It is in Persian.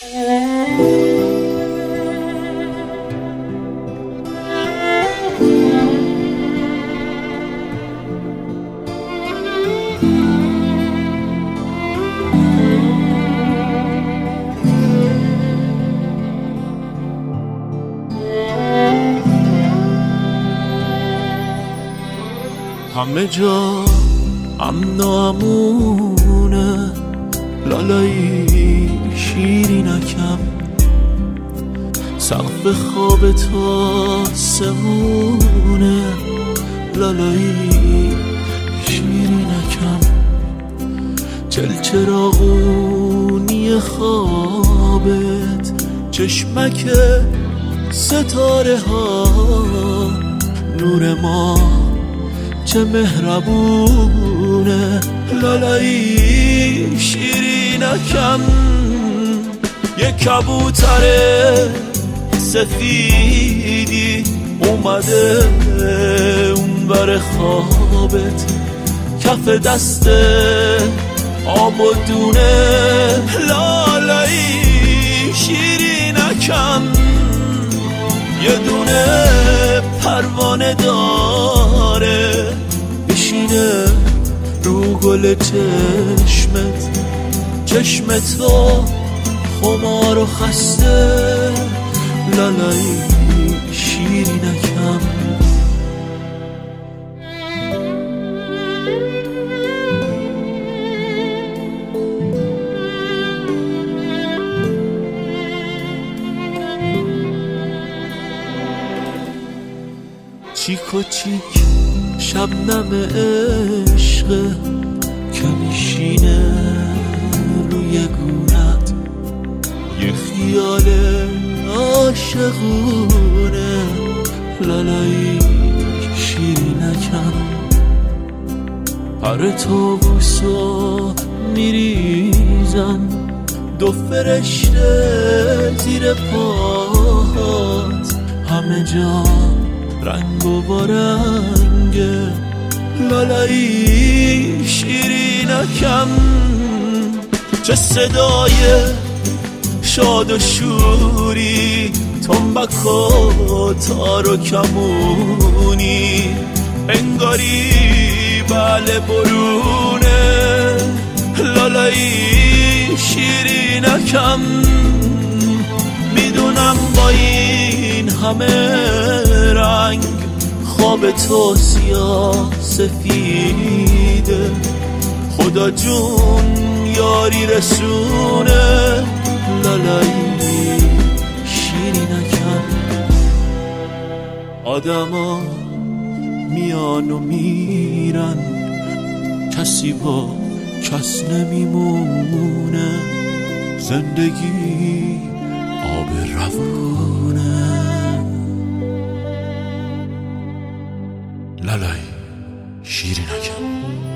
همه جا امن و امونه، لالایی شیرینکم، سقف خواب تا سمونه، لالایی شیرینکم، چلچراغونی خوابت، چشمک ستاره ها، نور ما چه مهربونه، لالایی شیرینکم، یه کبوتر سفیدی اومده اون بر خوابت، کف دست آب و دونه، لالایی شیرینکم، یه دونه پروانه داره بشینه رو گل چشمت و خمار و خسته، لالایی شیرینکم. چیک و چیک شبنم عشق که میشینه روی گونت، یه خیال عاشقونه، لالایی شیرینکم، پر طاووسا میریزن، دو فرشته زیر پاهات، همه جا رنگ و بارنگه، لالایی شیرینکم، چه صدای شاد و شوری، تنبک و تار و کمونی، انگاری بله برونه، لالایی شیرینکم، میدونم با این همه رنگ خواب تو سیاه سفیده، خدا جون یاری رسونه، لالایی شیرینکم، آدما میان و میرن، کسی با کس نمیمونه، زندگی آب روونه، لالایی شیرینکم.